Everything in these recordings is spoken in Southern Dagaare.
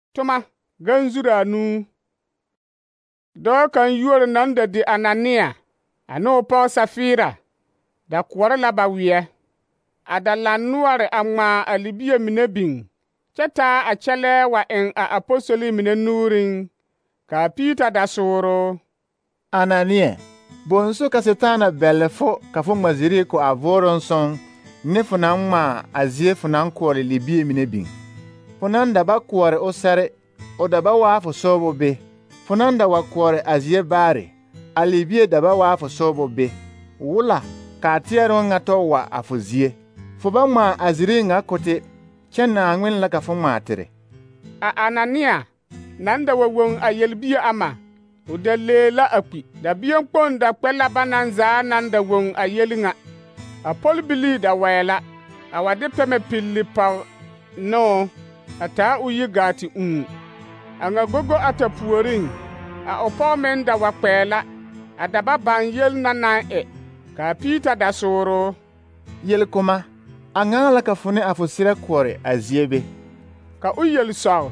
tuma ganzura nu. Dɔɔ kaŋ yuori naŋ da di Anania ane o pɔge Safira da koɔrɔ la ba weɛ. A da laŋ noɔre a ŋmaa a libie mine biŋ, kyɛ taa a kyɛlɛɛ wa eŋ a apostoli mine nuuriŋ, ka Piita da sooro. Anania, bonsu ka Setaana bɛlle fo ka fo ŋma zirii ko a vooroŋ sõŋ ne fo naŋ ŋmaa a zie fo naŋ koɔre libie mine biŋ. Fo naŋ da ba koɔre o sɛre, o da ba waa fo soobo be. Fo naŋ da wa koɔre a zie baare, a libie da ba waa fo soobo be. Wula kaa teɛroŋ ŋa tɔ wa a fo zie. Fo ba ŋmaa a zirii ŋa kote, kyɛ Naaŋmen la ka fo ŋmaa tere. A Anania naŋ da wa woŋ a yelbie ama, o da lee la a kpi. Da bienkpoŋ da kpɛ la ba naŋ zaa naŋ da woŋ a yeli ŋa. A pɔlbilii da wɛɛ la, a wa de pɛmɛ pilli pɔge ne o, a taa o yi gaa te ūū. A ŋa gogo ata puoriŋ, a o pɔge meŋ da wa kpɛɛ la, a da ba baŋ yel na naŋ e. Ka Piita da sooro. Yelkoma, a ŋaŋ la ka fo ne a fo serɛ koɔre a zie be. Ka o yel sɔg.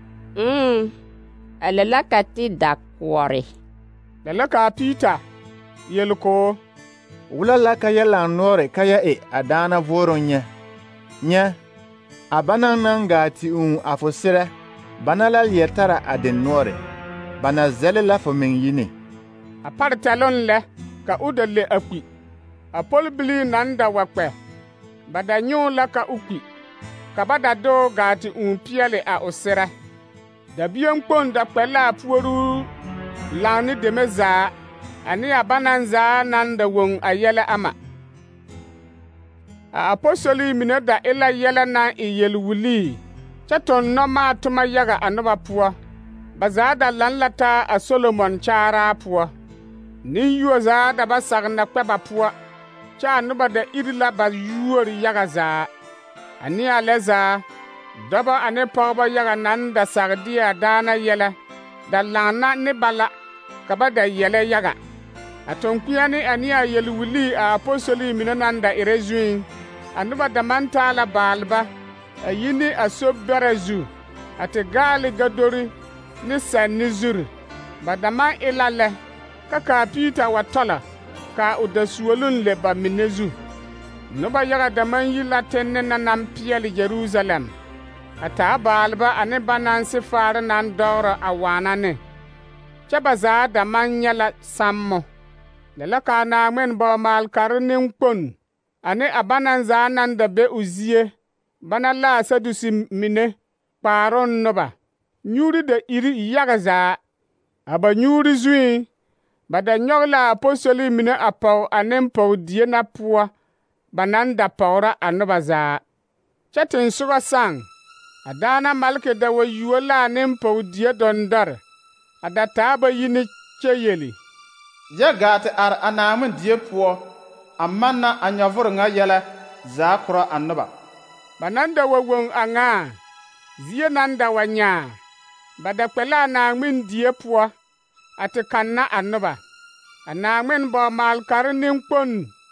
A lɛ la ka te da koɔre. Lɛ la ka Piita yel ko. Wula la ka yɛ laŋ noɔre ka yɛ e a daana vooroŋ nyɛ. Nyɛ, a banaŋ naŋ gaa te ūū a fo serɛ, bana la leɛ tara a denoɔre. Ba na zɛle la fo meŋ yini. A pare tɛloŋ lɛ ka o da le a kpi. A pɔlbilii naŋ da wa kpɛ, ba da nyoo la ka o kpi, ka ba da doo gaa te ūū peɛle a o serɛ. Da bienkpoŋ da kpɛ la a puoruu laŋ ne deme zaa, ane a banaŋ zaa naŋ da woŋ a yɛlɛ ama. A apostoli mine da e la yɛlɛ naŋ e yelwulii, kyɛ toŋ nɔmaa toma yaga a noba poɔ. Ba zaa da laŋ la taa a Solomon kyaaraa poɔ. Nenyuo zaa da ba sagna kpɛ ba poɔ, kyɛ a noba da iri la ba yuori yaga zaa. Ane a lɛ zaa, dɔbɔ ane pɔgebɔ yaga naŋ da sag de a daana yɛlɛ da laŋna ne ba la, ka ba da yɛlɛ yaga. A tonkpeɛne ane a yelwulii a apostoli mine naŋ da erɛ zuŋ, a noba da maŋ taa la baalba a yi ne a sobɛrɛ zu, a te gaale gadori ne sɛnne zuri. Ba da maŋ e la lɛ, ka Piita wa tɔlɔ, ka o da suoloŋ le ba mine zu. Noba yaga da maŋ yi la tenne na naŋ peɛle Jerusalem, a taa baalba ane banaŋ sefaare naŋ dɔgro a waana ne. Kyɛ ba zaa da maŋ nyɛ la sammo. Lɛ la ka Naaŋmen bɔɔmaalkare nenkpon ane a banaŋ zaa naŋ da be o zie, bana la a Sadusi mine, kpaaroŋ noba, nyuuri da iri yaga zaa. A ba nyuuri zuŋ, ba da nyɔge la a apostoli mine a pɔge a nempɔgedie na poɔ, ba naŋ da pɔgera a noba zaa. Kyɛ tensogɔ saŋ, a daana malke da wa yuo la a nempɔgedie dɔndɔre, a da taa ba yi ne kyɛ yeli. Yɛ gaa te are a Naaŋmen die poɔ, a manna a nyɔvoro ŋa yɛlɛ zaa korɔ a noba. Ba naŋ da wa woŋ a ŋaa, zie naŋ da wa nyaa, ba da kpɛ la a Naaŋmen die poɔ, a te kanna a noba. A Naaŋmen bɔɔmaalkare nenkpon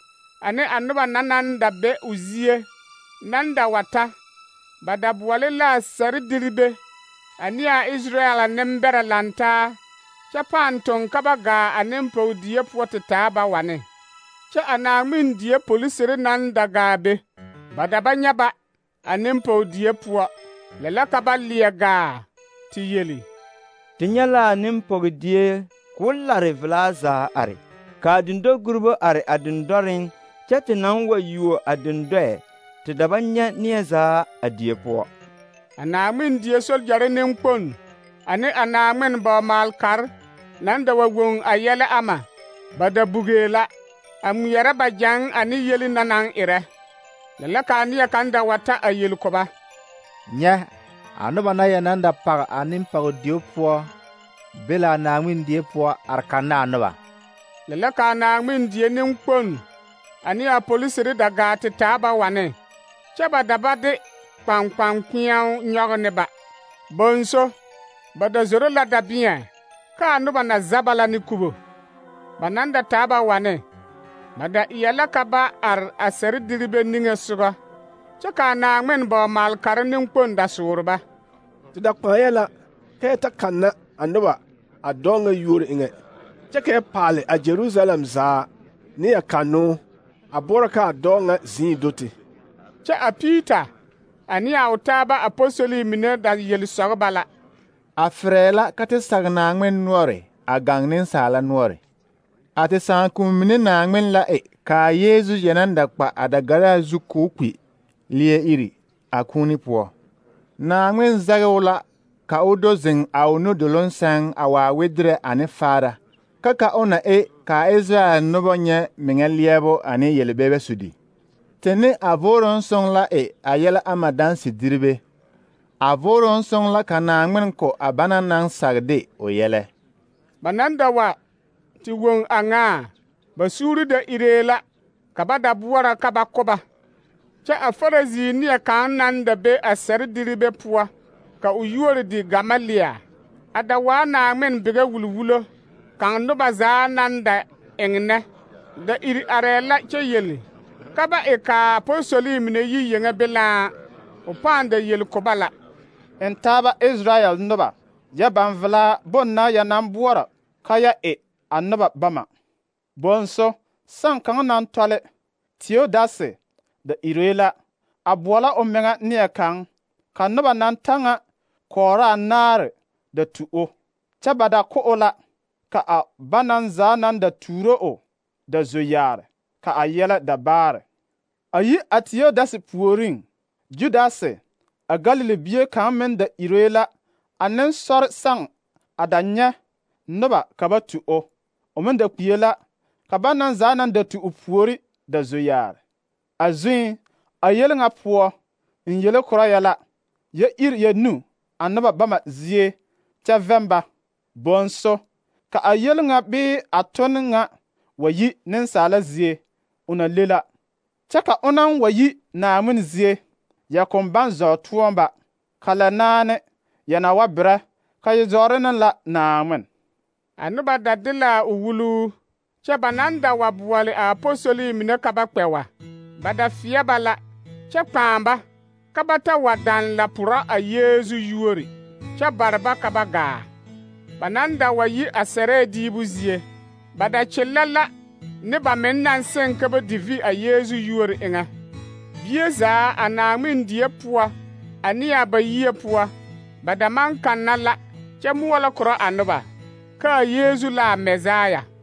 ane a noba na naŋ da be o zie, naŋ da wa ta, ba da boɔle la a Sarediribe ane a Israɛl nembɛrɛ lantaa, kyɛ pãã toŋ ka ba gaa a nempɔgedie poɔ te taa ba wane. Kyɛ a Naaŋmen die polisiri naŋ da gaa be, ba da ba nyɛ ba a nempɔgedie poɔ. Lɛ la ka ba leɛ gaa te yeli. Te nyɛ la a nempɔgedie k'o lare velaa zaa are, ka a dendɔgurebo are a dendɔreŋ, kyɛ te naŋ wa yuo a dendɔɛ, te da ba nyɛ neɛ zaa a die poɔ. A Naaŋmen die sogyare nenkpon ane a Naaŋmen bɔɔmaalkare naŋ da wa woŋ a yɛlɛ ama, ba da bugee la, a ŋmeɛrɛ ba gyɛŋ ane yeli na naŋ erɛ. Lɛ la ka a neɛ kaŋ da wa ta a yel ko ba. Nyɛ, a noba na yɛ naŋ da page a nempɔgedie poɔ be la a Naaŋmen die poɔ are kanna a noba. Lɛ la ka a Naaŋmen die nenkpon ane a polisiri da gaa te taa ba wane, kyɛ ba da ba de kpankpankpeɛo nyɔge ne ba. Bonso, ba da zoro la dabeɛ, ka a noba na zaba la ne kubo. Ba naŋ da taa ba wane, ba da eɛ la ka ba are a Sarediribe niŋe sogɔ, kyɛ ka a Naaŋmen bɔɔmaalkare nenkpon da soore ba. Tɩ dakpãã yɛla ka y ta kanna a noba a dao ŋa yuor eŋɛ, kyɛ ka y paale a Jerusalem zaa ne a kannoo a boɔrɔ ka a dao ŋa zĩig do te. Kyɛ a Piita ane a o taaba apostoli mine da yel-sɔgeba la. A ferɛɛ la ka te sag Naaŋmen noɔre a gaŋ nensaala noɔre. A te sãakʋʋ mine Naaŋmen la e kaa Yeezu yɛnaŋ da kpa a dagaraa zu k'o kpi leɛ iri a kũuni poɔ. Naaŋmen zɛge o la ka o do zeŋ a o nudoloŋ sɛŋ a waa wedirɛ ane faara, ka o na e ka a Israyɛl noba nyɛ meŋɛ leɛbo ane yelbɛbɛ sudi. Te ne a voorɔŋ sõŋ la e a yɛlɛ ama danse diribe. A voorɔŋ sõŋ la ka Naaŋmen ko a bana naŋ sagde o yɛlɛ. Ba nan da wa ti woŋ a ŋaa, ba suuri da iree la ka ba da boɔrɔ ka ba ko ba. Kyɛ a Farisii neɛ kaŋ naŋ da be a sɛre-diribe poɔ ka o yuori di Gamalia, a da waa Naaŋmen bigɛ wulwulo kaŋ noba zaa naŋ da eŋnɛ, da iri arɛɛ la kyɛ yeli ka ba e ka apostoli mine yi yeŋa be laa, o pãã da yel ko ba la. N taaba Israyɛl noba, yɛ ban velaa bon na ya naŋ boɔrɔ ka ya e a noba bama. Bonso sãn kaŋ naŋ tɔle, Teodase, da iree la, a boɔlɔ o meŋa neɛ kaŋ, ka noba naŋ ta ŋa kɔɔraa naare da tu o, kyɛ ba da ko o la, ka a banan zaa naŋ da tuuro o da zo yaare, ka a yɛlɛ da baare. A yi a Teodase puoriŋ, Judase, a Galile bie kaŋ meŋ da iree la, a nensɔre sãn a da nyɛ noba ka ba tu o. O meŋ da kpie la, ka banan zaa naŋ da tu o puori da zo yaare. A zuŋ, a yel ŋa poɔ, n yele korɔ yɛ la, yɛ iri yɛ nu a noba bama zie kyɛ vɛm ba. Bonso, ka a yel ŋa bee a ton ŋa wa yi nensaala zie, o na le la. Kyɛ ka onaŋ wa yi Naaŋmen zie, yɛ kõn baŋ zɔɔ toɔŋ ba, ka lɛ naane yɛ na wa berɛ ka yɛ zɔɔre ne la Naaŋmen. A noba da de la o wuluu, kyɛ ba naŋ da wa boɔle a apostoli mine ka ba kpɛ wa. Ba da feɛ ba la, kyɛ kpãã ba ka ba ta wa daŋ la porɔ a Yeezu yuori, kyɛ bare ba ka ba gaa. Ba naŋ da wa yi a sɛrɛɛ diibu zie, ba da kyellɛ la ne ba meŋ naŋ seŋ ka ba di vi a Yeezu yuori eŋɛ. Bie zaa a Naaŋmen die poɔ ane a ba yie poɔ, ba da maŋ kanna la kyɛ moɔlɔ korɔ a noba ka a Yeezu la a Mɛsaaya.